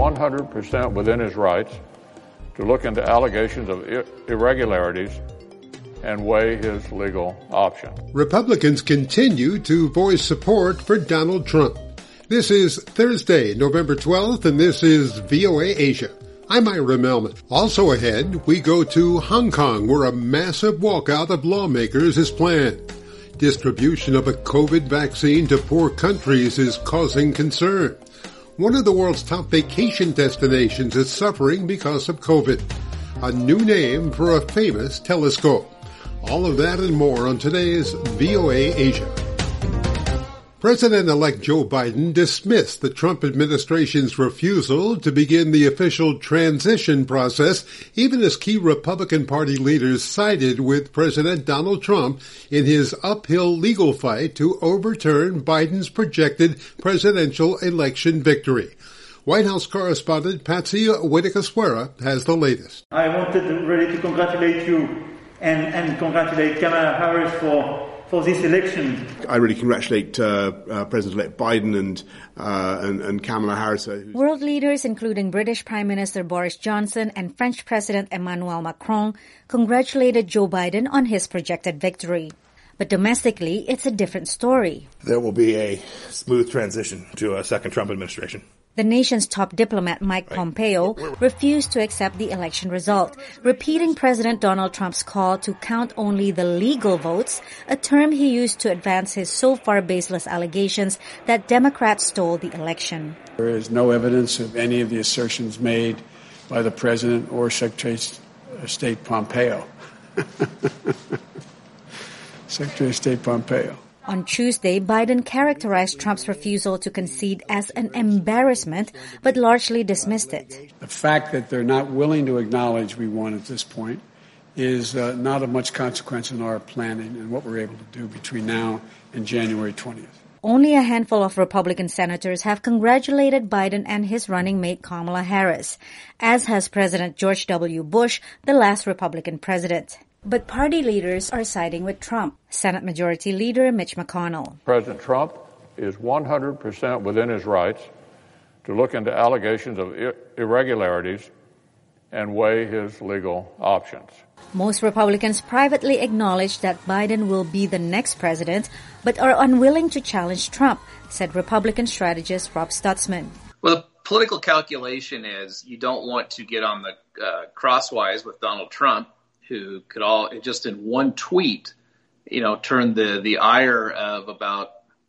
100% within his rights to look into allegations of irregularities and weigh his legal options. Republicans continue to voice support for Donald Trump. This is Thursday, November 12th, and this is VOA Asia. I'm Ira Melman. Also ahead, we go to Hong Kong, where a massive walkout of lawmakers is planned. Distribution of a COVID vaccine to poor countries is causing concern. One of the world's top vacation destinations is suffering because of COVID. A new name for a famous telescope. All of that and more on today's VOA Asia. President-elect Joe Biden dismissed the Trump administration's refusal to begin the official transition process, even as key Republican Party leaders sided with President Donald Trump in his uphill legal fight to overturn Biden's projected presidential election victory. White House correspondent Patsy Widakuswara has the latest. I wanted really to congratulate you and congratulate Kamala Harris for this election. I really congratulate President-elect Biden and Kamala Harris. World leaders, including British Prime Minister Boris Johnson and French President Emmanuel Macron, congratulated Joe Biden on his projected victory. But domestically, it's a different story. There will be a smooth transition to a second Trump administration. The nation's top diplomat, Mike Pompeo, refused to accept the election result, repeating President Donald Trump's call to count only the legal votes, a term he used to advance his so far baseless allegations that Democrats stole the election. There is no evidence of any of the assertions made by the President or Secretary of State Pompeo. Secretary of State Pompeo. On Tuesday, Biden characterized Trump's refusal to concede as an embarrassment, but largely dismissed it. The fact that they're not willing to acknowledge we won at this point is not of much consequence in our planning and what we're able to do between now and January 20th. Only a handful of Republican senators have congratulated Biden and his running mate Kamala Harris, as has President George W. Bush, the last Republican president. But party leaders are siding with Trump. Senate Majority Leader Mitch McConnell. President Trump is 100% within his rights to look into allegations of irregularities and weigh his legal options. Most Republicans privately acknowledge that Biden will be the next president, but are unwilling to challenge Trump, said Republican strategist Rob Stutzman. Well, the political calculation is you don't want to get on the crosswise with Donald Trump, who could all just in one tweet, turn the ire of about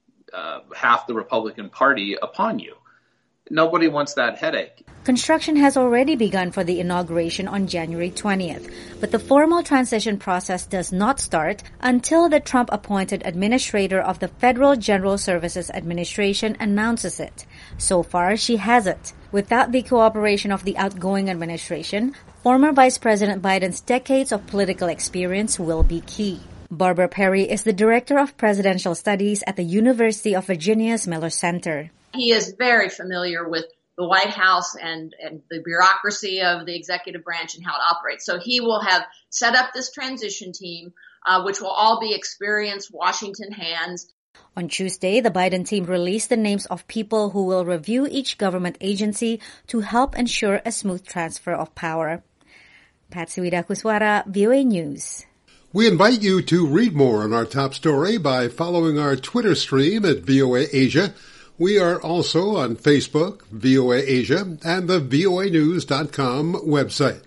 half the Republican Party upon you. Nobody wants that headache. Construction has already begun for the inauguration on January 20th, but the formal transition process does not start until the Trump-appointed administrator of the Federal General Services Administration announces it. So far, she hasn't. Without the cooperation of the outgoing administration, former Vice President Biden's decades of political experience will be key. Barbara Perry is the Director of Presidential Studies at the University of Virginia's Miller Center. He is very familiar with the White House and the bureaucracy of the executive branch and how it operates. So he will have set up this transition team, which will all be experienced Washington hands. On Tuesday, the Biden team released the names of people who will review each government agency to help ensure a smooth transfer of power. Patsy Widakuswara, VOA News. We invite you to read more on our top story by following our Twitter stream at VOA Asia. We are also on Facebook, VOA Asia, and the voanews.com website.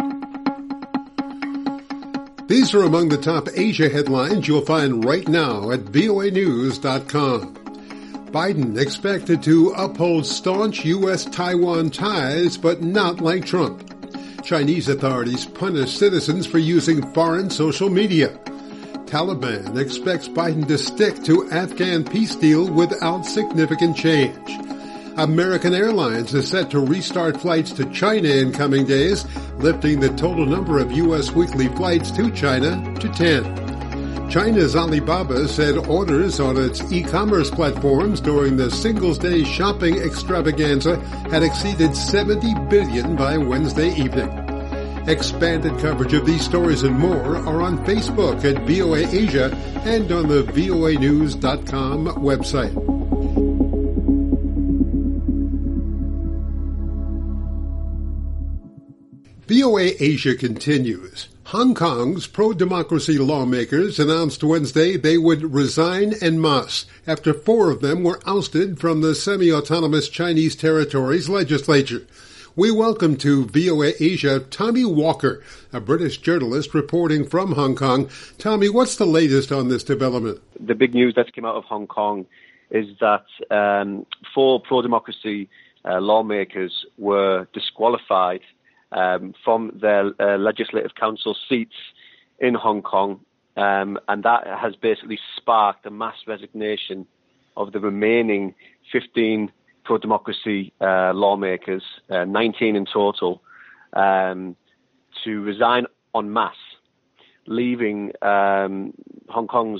These are among the top Asia headlines you'll find right now at voanews.com. Biden expected to uphold staunch U.S.-Taiwan ties, but not like Trump. Chinese authorities punish citizens for using foreign social media. Taliban expects Biden to stick to Afghan peace deal without significant change. American Airlines is set to restart flights to China in coming days, lifting the total number of U.S. weekly flights to China to 10. China's Alibaba said orders on its e-commerce platforms during the Singles' Day shopping extravaganza had exceeded 70 billion by Wednesday evening. Expanded coverage of these stories and more are on Facebook at VOA Asia and on the voanews.com website. VOA Asia continues. Hong Kong's pro-democracy lawmakers announced Wednesday they would resign en masse after 4 of them were ousted from the semi-autonomous Chinese territory's legislature. We welcome to VOA Asia Tommy Walker, a British journalist reporting from Hong Kong. Tommy, what's the latest on this development? The big news that came out of Hong Kong is that 4 pro-democracy lawmakers were disqualified from their legislative council seats in Hong Kong, and that has basically sparked a mass resignation of the remaining 15 pro-democracy lawmakers, 19 in total, to resign en masse, leaving Hong Kong's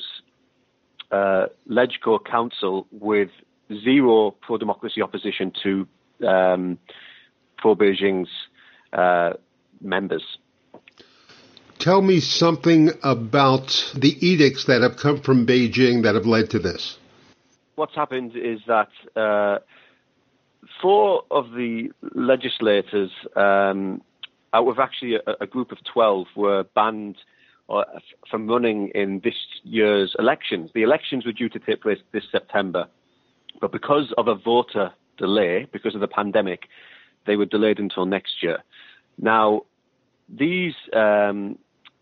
LegCo Council with 0 pro-democracy opposition to pro-Beijing's members. Tell me something about the edicts that have come from Beijing that have led to this. What's happened is that 4 of the legislators, out of actually a group of 12, were banned from running in this year's elections. The elections were due to take place this September, but because of a voter delay, because of the pandemic, they were delayed until next year. Now, these 4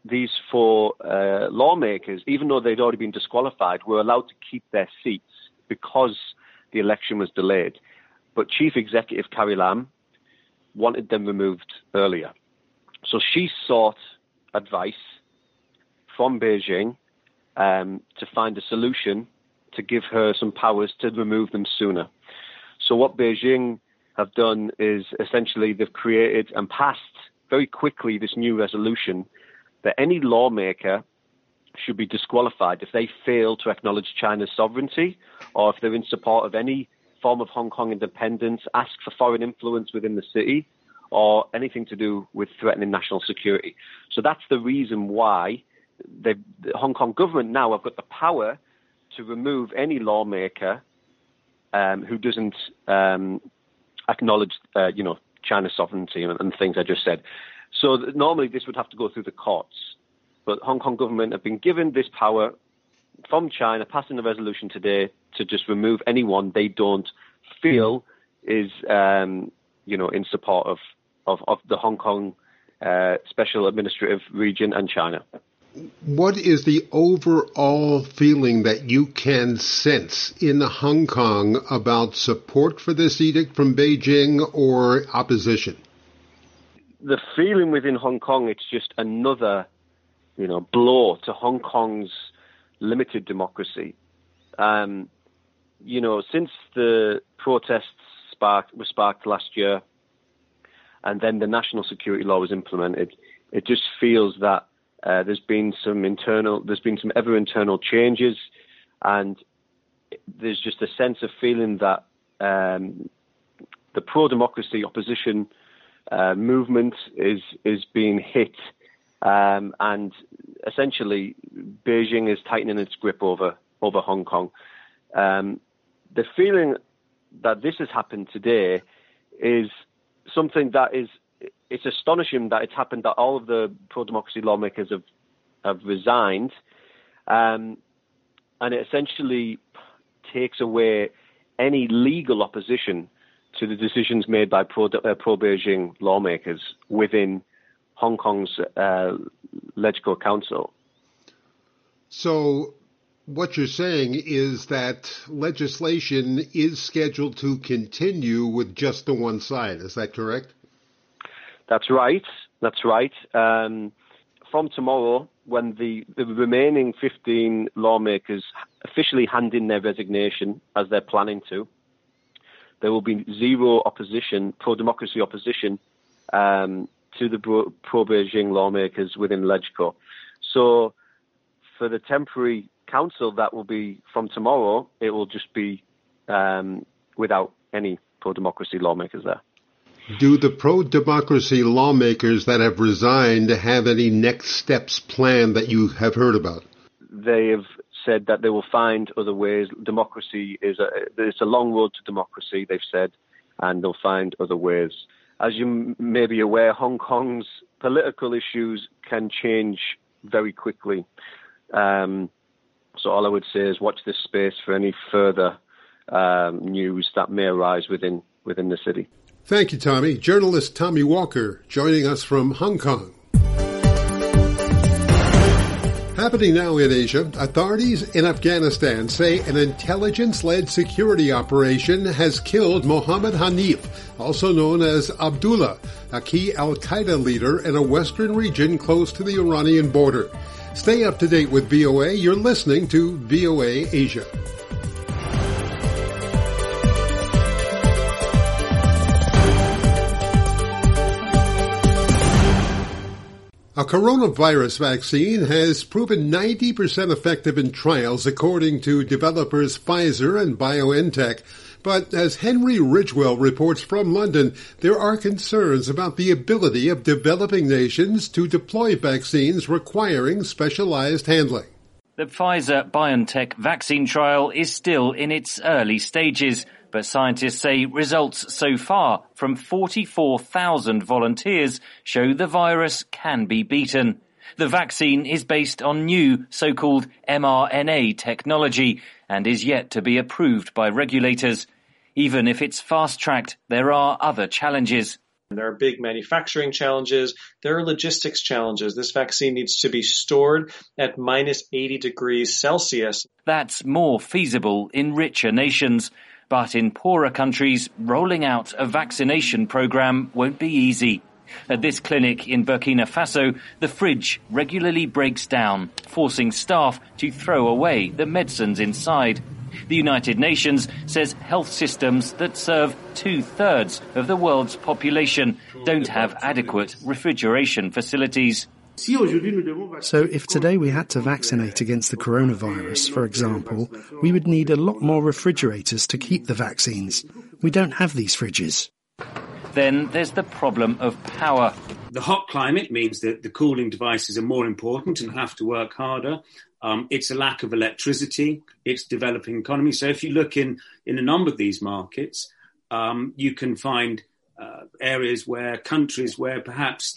lawmakers, even though they'd already been disqualified, were allowed to keep their seats because the election was delayed. But Chief Executive Carrie Lam wanted them removed earlier. So she sought advice from Beijing to find a solution to give her some powers to remove them sooner. So what Beijing have done is essentially they've created and passed very quickly this new resolution that any lawmaker should be disqualified if they fail to acknowledge China's sovereignty or if they're in support of any form of Hong Kong independence, ask for foreign influence within the city, or anything to do with threatening national security. So that's the reason why the Hong Kong government now have got the power to remove any lawmaker who doesn't acknowledge, China's sovereignty and things I just said. So normally this would have to go through the courts, but Hong Kong government have been given this power from China, passing a resolution today to just remove anyone they don't feel is, in support of the Hong Kong Special Administrative Region and China. What is the overall feeling that you can sense in Hong Kong about support for this edict from Beijing or opposition? The feeling within Hong Kong, it's just another, blow to Hong Kong's limited democracy. Since the protests were sparked last year, and then the national security law was implemented, it just feels that there's been some ever internal changes, and there's just a sense of feeling that the pro-democracy opposition movement is being hit, and essentially Beijing is tightening its grip over Hong Kong. The feeling that this has happened today is something that it's astonishing that it's happened, that all of the pro-democracy lawmakers have resigned, and it essentially takes away any legal opposition to the decisions made by pro-Beijing lawmakers within Hong Kong's LegCo Council. So what you're saying is that legislation is scheduled to continue with just the one side. Is that correct? That's right. From tomorrow, when the remaining 15 lawmakers officially hand in their resignation, as they're planning to, there will be 0 opposition, pro-democracy opposition, to the pro-Beijing lawmakers within LegCo. So for the temporary council, that will be from tomorrow, it will just be without any pro-democracy lawmakers there. Do the pro-democracy lawmakers that have resigned have any next steps planned that you have heard about? They have said that they will find other ways. Democracy it's a long road to democracy, they've said, and they'll find other ways. as you may be aware, Hong Kong's political issues can change very quickly. So all I would say is watch this space for any further news that may arise within the city. Thank you, Tommy. Journalist Tommy Walker joining us from Hong Kong. Happening now in Asia, authorities in Afghanistan say an intelligence-led security operation has killed Mohammed Hanif, also known as Abdullah, a key al-Qaeda leader in a western region close to the Iranian border. Stay up to date with VOA. You're listening to VOA Asia. A coronavirus vaccine has proven 90% effective in trials, according to developers Pfizer and BioNTech. But as Henry Ridgwell reports from London, there are concerns about the ability of developing nations to deploy vaccines requiring specialized handling. The Pfizer-BioNTech vaccine trial is still in its early stages, but scientists say results so far from 44,000 volunteers show the virus can be beaten. The vaccine is based on new so-called mRNA technology and is yet to be approved by regulators. Even if it's fast-tracked, there are other challenges. There are big manufacturing challenges. There are logistics challenges. This vaccine needs to be stored at minus 80 degrees Celsius. That's more feasible in richer nations. But in poorer countries, rolling out a vaccination program won't be easy. At this clinic in Burkina Faso, the fridge regularly breaks down, forcing staff to throw away the medicines inside. The United Nations says health systems that serve 2/3 of the world's population don't have adequate refrigeration facilities. So if today we had to vaccinate against the coronavirus, for example, we would need a lot more refrigerators to keep the vaccines. We don't have these fridges. Then there's the problem of power. The hot climate means that the cooling devices are more important and have to work harder. It's a lack of electricity. It's developing economy. So if you look in a number of these markets, you can find areas countries where perhaps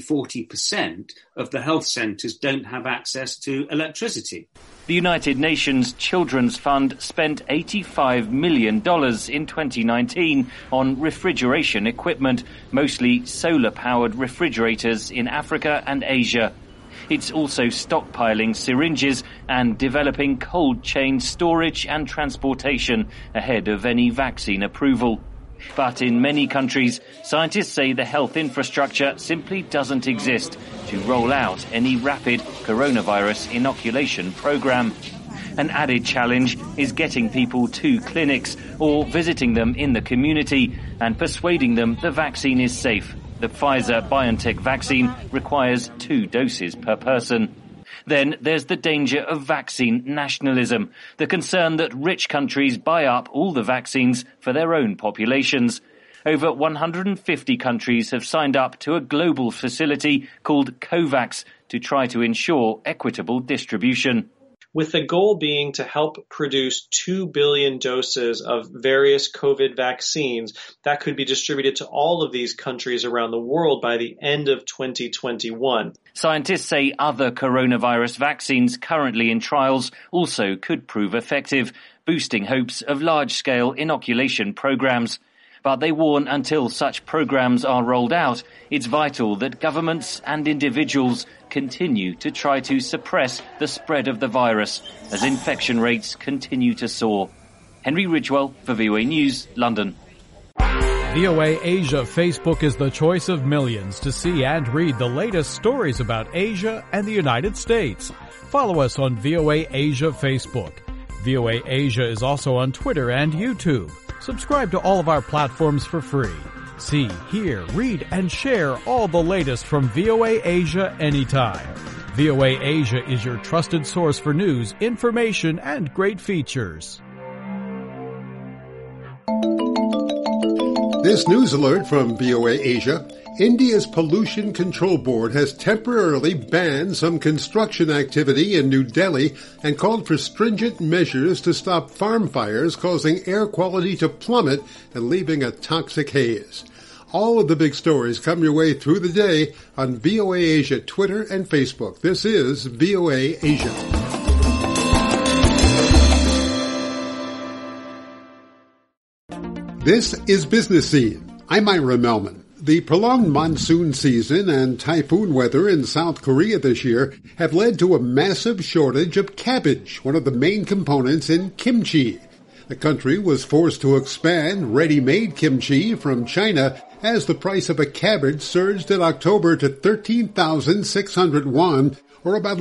30-40% of the health centres don't have access to electricity. The United Nations Children's Fund spent $85 million in 2019 on refrigeration equipment, mostly solar-powered refrigerators in Africa and Asia. It's also stockpiling syringes and developing cold chain storage and transportation ahead of any vaccine approval. But in many countries, scientists say the health infrastructure simply doesn't exist to roll out any rapid coronavirus inoculation program. An added challenge is getting people to clinics or visiting them in the community and persuading them the vaccine is safe. The Pfizer-BioNTech vaccine requires 2 doses per person. Then there's the danger of vaccine nationalism, the concern that rich countries buy up all the vaccines for their own populations. Over 150 countries have signed up to a global facility called COVAX to try to ensure equitable distribution. With the goal being to help produce 2 billion doses of various COVID vaccines that could be distributed to all of these countries around the world by the end of 2021. Scientists say other coronavirus vaccines currently in trials also could prove effective, boosting hopes of large-scale inoculation programs. But they warn until such programs are rolled out, it's vital that governments and individuals continue to try to suppress the spread of the virus as infection rates continue to soar. Henry Ridgwell for VOA News, London. VOA Asia Facebook is the choice of millions to see and read the latest stories about Asia and the United States. Follow us on VOA Asia Facebook. VOA Asia is also on Twitter and YouTube. Subscribe to all of our platforms for free. See, hear, read, and share all the latest from VOA Asia anytime. VOA Asia is your trusted source for news, information, and great features. This news alert from VOA Asia. India's Pollution Control Board has temporarily banned some construction activity in New Delhi and called for stringent measures to stop farm fires causing air quality to plummet and leaving a toxic haze. All of the big stories come your way through the day on VOA Asia Twitter and Facebook. This is VOA Asia. This is Business Scene. I'm Ira Melman. The prolonged monsoon season and typhoon weather in South Korea this year have led to a massive shortage of cabbage, one of the main components in kimchi. The country was forced to expand ready-made kimchi from China as the price of a cabbage surged in October to 13,600 won, or about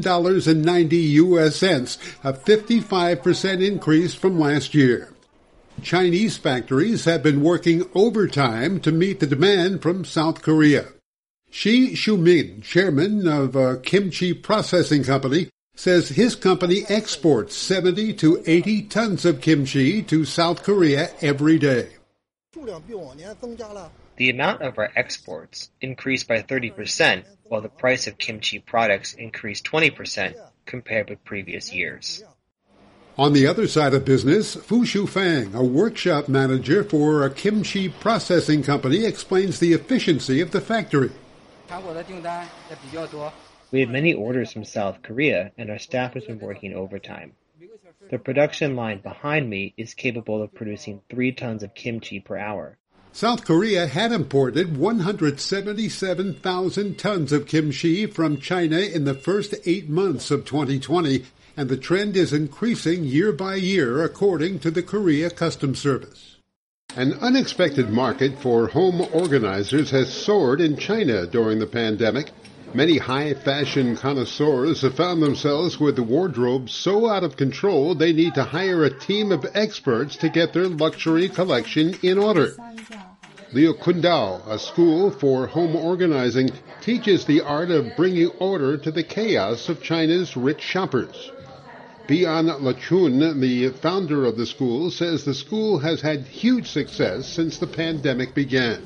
$11.90, a 55% increase from last year. Chinese factories have been working overtime to meet the demand from South Korea. Shi Shumin, chairman of a kimchi processing company, says his company exports 70 to 80 tons of kimchi to South Korea every day. The amount of our exports increased by 30%, while the price of kimchi products increased 20% compared with previous years. On the other side of business, Fu Shufang, a workshop manager for a kimchi processing company, explains the efficiency of the factory. We have many orders from South Korea, and our staff has been working overtime. The production line behind me is capable of producing 3 tons of kimchi per hour. South Korea had imported 177,000 tons of kimchi from China in the first 8 months of 2020, and the trend is increasing year by year, according to the Korea Customs Service. An unexpected market for home organizers has soared in China during the pandemic. Many high-fashion connoisseurs have found themselves with the wardrobe so out of control they need to hire a team of experts to get their luxury collection in order. Liu Kundao, a school for home organizing, teaches the art of bringing order to the chaos of China's rich shoppers. Bian Lachun, the founder of the school, says the school has had huge success since the pandemic began.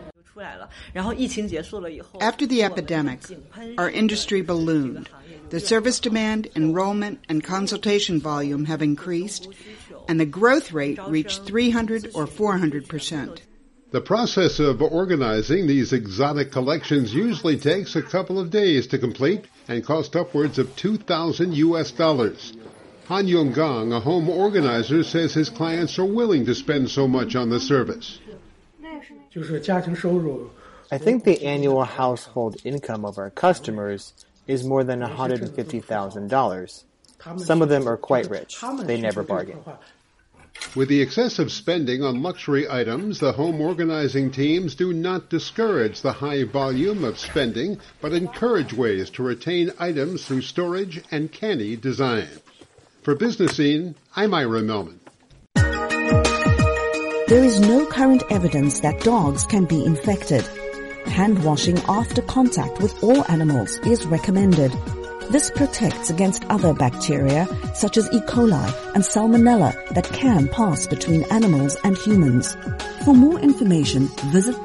After the epidemic, our industry ballooned. The service demand, enrollment, and consultation volume have increased, and the growth rate reached 300 or 400%. The process of organizing these exotic collections usually takes a couple of days to complete and cost upwards of $2,000. Han Yonggang, a home organizer, says his clients are willing to spend so much on the service. I think the annual household income of our customers is more than $150,000. Some of them are quite rich. They never bargain. With the excessive spending on luxury items, the home organizing teams do not discourage the high volume of spending, but encourage ways to retain items through storage and canny design. For Business Scene, I'm Ira Melman. There is no current evidence that dogs can be infected. Hand washing after contact with all animals is recommended. This protects against other bacteria such as E. coli and Salmonella that can pass between animals and humans. For more information, visit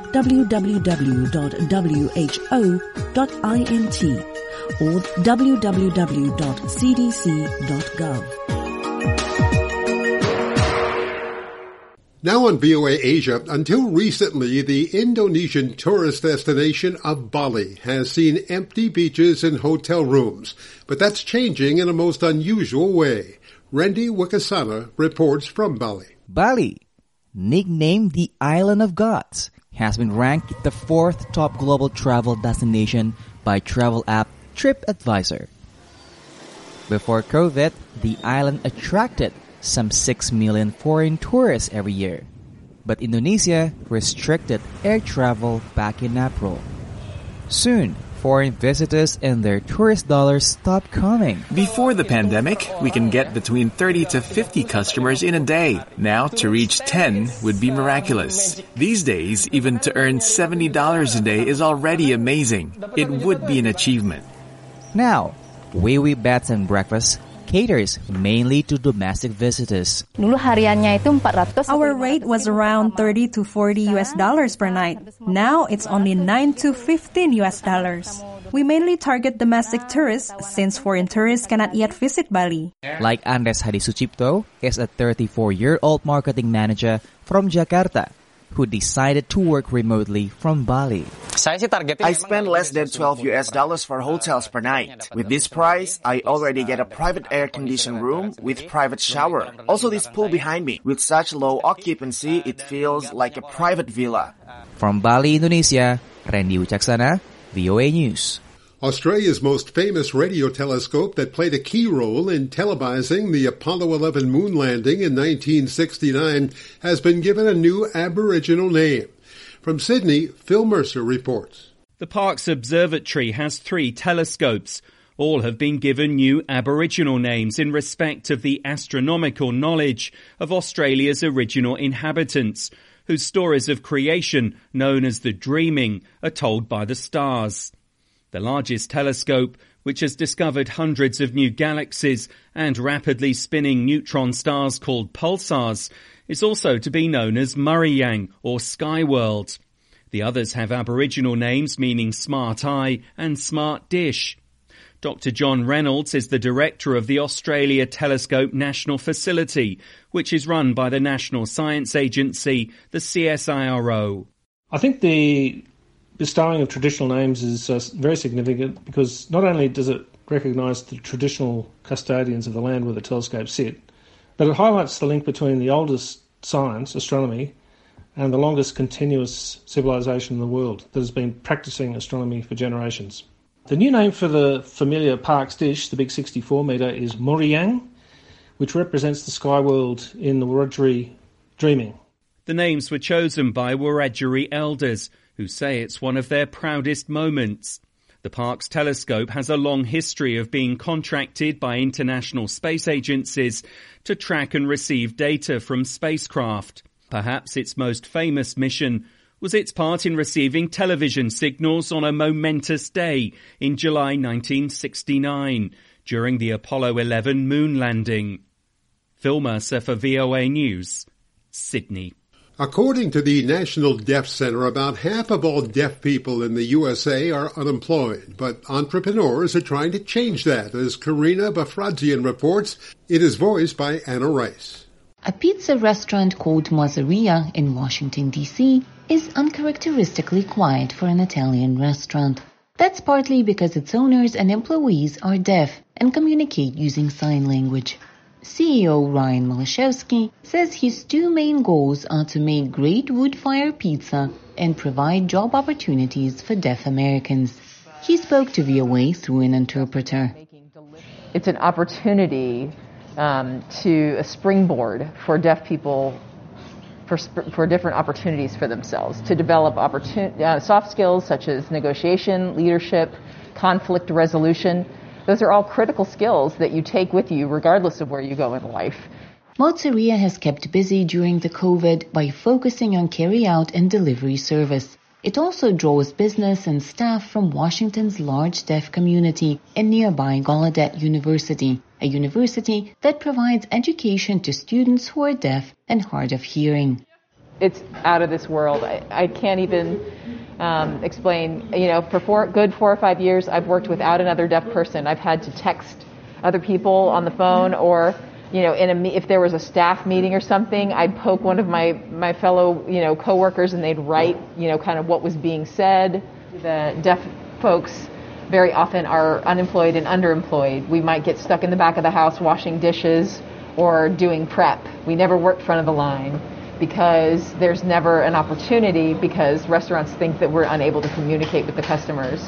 www.who.int or www.cdc.gov. Now on VOA Asia, until recently, the Indonesian tourist destination of Bali has seen empty beaches and hotel rooms. But that's changing in a most unusual way. Randy Wikasana reports from Bali. Bali, nicknamed the Island of Gods, has been ranked the 4th top global travel destination by travel app TripAdvisor. Before COVID, the island attracted some 6 million foreign tourists every year. But Indonesia restricted air travel back in April. Soon, foreign visitors and their tourist dollars stopped coming. Before the pandemic, we can get between 30 to 50 customers in a day. Now, to reach 10 would be miraculous. These days, even to earn $70 a day is already amazing. It would be an achievement. Now, Wiwi Beds and Breakfast caters mainly to domestic visitors. Our rate was around $30 to $40 per night. Now it's only $9 to $15. We mainly target domestic tourists since foreign tourists cannot yet visit Bali. Like Andres Hadi Sucipto is a 34-year-old marketing manager from Jakarta. who decided to work remotely from Bali. I spend less than $12 for hotels per night. With this price, I already get a private air-conditioned room with private shower. Also this pool behind me. With such low occupancy, it feels like a private villa. From Bali, Indonesia, Randy Wicaksana, VOA News. Australia's most famous radio telescope that played a key role in televising the Apollo 11 moon landing in 1969 has been given a new Aboriginal name. From Sydney, Phil Mercer reports. The park's observatory has 3 telescopes. All have been given new Aboriginal names in respect of the astronomical knowledge of Australia's original inhabitants, whose stories of creation, known as the Dreaming, are told by the stars. The largest telescope, which has discovered hundreds of new galaxies and rapidly spinning neutron stars called pulsars, is also to be known as Murrayang or Sky World. The others have Aboriginal names meaning smart eye and smart dish. Dr. John Reynolds is the director of the Australia Telescope National Facility, which is run by the National Science Agency, the CSIRO. I think the bestowing of traditional names is very significant because not only does it recognise the traditional custodians of the land where the telescopes sit, but it highlights the link between the oldest science, astronomy, and the longest continuous civilization in the world that has been practising astronomy for generations. The new name for the familiar park's dish, the big 64-metre, is Murrayang, which represents the sky world in the Wiradjuri Dreaming. The names were chosen by Wiradjuri elders, who say it's one of their proudest moments. The park's telescope has a long history of being contracted by international space agencies to track and receive data from spacecraft. Perhaps its most famous mission was its part in receiving television signals on a momentous day in July 1969, during the Apollo 11 moon landing. Phil Mercer for VOA News, Sydney. According to the National Deaf Center, about half of all deaf people in the USA are unemployed, but entrepreneurs are trying to change that, as Karina Bafradzian reports. It is voiced by Anna Rice. A pizza restaurant called Mozzaria in Washington, D.C. is uncharacteristically quiet for an Italian restaurant. That's partly because its owners and employees are deaf and communicate using sign language. CEO Ryan Malashevsky says his 2 main goals are to make great wood-fire pizza and provide job opportunities for deaf Americans. He spoke to VOA through an interpreter. It's an opportunity to a springboard for deaf people for different opportunities for themselves, to develop soft skills such as negotiation, leadership, conflict resolution. Those are all critical skills that you take with you regardless of where you go in life. Mozzaria has kept busy during the COVID by focusing on carry-out and delivery service. It also draws business and staff from Washington's large deaf community and nearby Gallaudet University, a university that provides education to students who are deaf and hard of hearing. It's out of this world. I can't even explain. For 4 or 5 years, I've worked without another deaf person. I've had to text other people on the phone, or if there was a staff meeting or something, I'd poke one of my fellow coworkers, and they'd write kind of what was being said. The deaf folks very often are unemployed and underemployed. We might get stuck in the back of the house washing dishes or doing prep. We never work front of the line, because there's never an opportunity, because restaurants think that we're unable to communicate with the customers.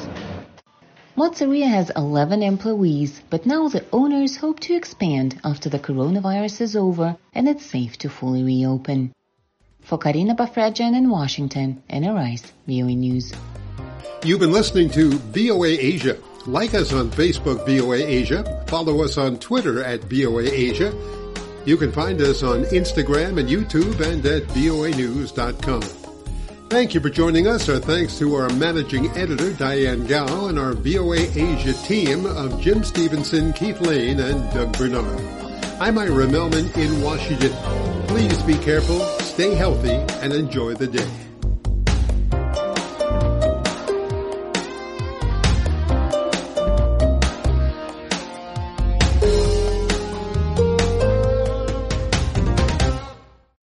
Mozzaria has 11 employees, but now the owners hope to expand after the coronavirus is over and it's safe to fully reopen. For Karina Bafradzian in Washington, Anna Rice, VOA News. You've been listening to VOA Asia. Like us on Facebook, VOA Asia. Follow us on Twitter at VOA Asia. You can find us on Instagram and YouTube and at voanews.com. Thank you for joining us. Our thanks to our managing editor, Diane Gao, and our VOA Asia team of Jim Stevenson, Keith Lane, and Doug Bernard. I'm Ira Melman in Washington. Please be careful, stay healthy, and enjoy the day.